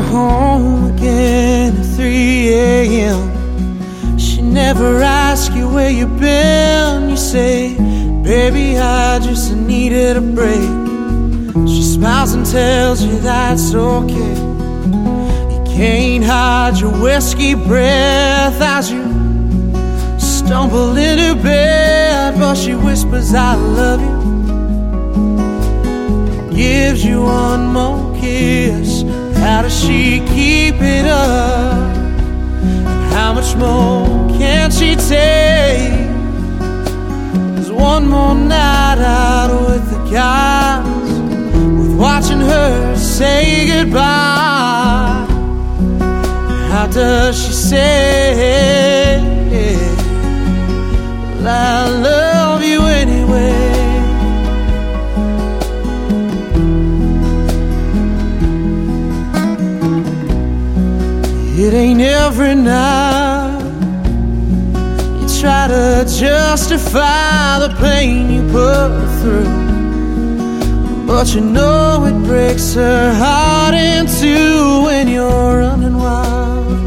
home again at 3 a.m. She never asks you where you've been. You say, baby, I just needed a break. She smiles and tells you that's okay. You can't hide your whiskey breath as you stumble into bed, but she whispers, I love you. Gives you one more kiss. How does she keep it up? And how much more can she take? There's one more night out with the guys, with watching her say goodbye. How does she say, well, I love you anyway? It ain't every night you try to justify the pain you put through, but you know it breaks her heart in two when you're running wild,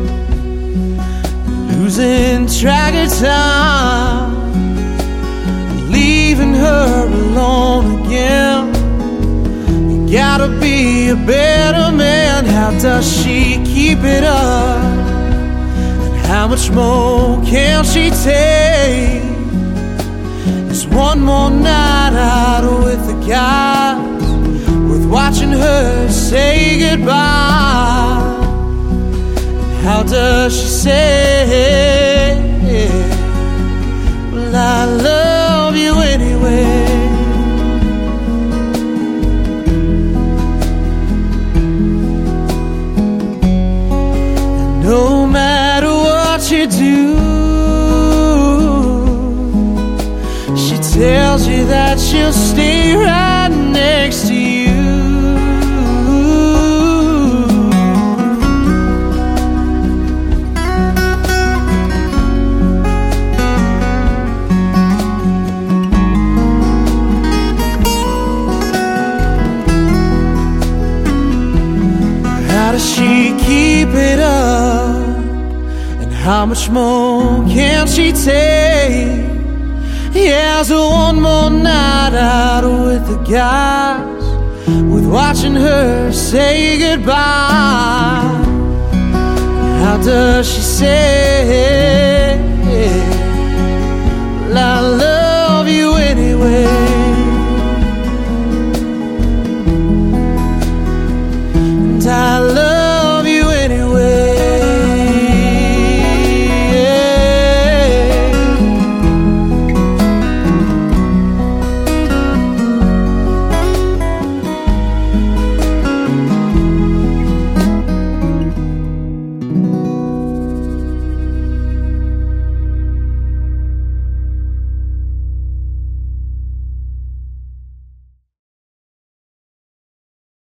losing track of time, leaving her alone again. You gotta be a better man. How does she keep it up? And how much more can she take? There's one more night out with the guys, with watching her say goodbye. How does she say, well, I love you anyway? No matter what you do, she tells you that she'll stay right next to you. How does she keep it up? And how much more can she take? Yeah, so one more night out with the guys, with watching her say goodbye. How does she say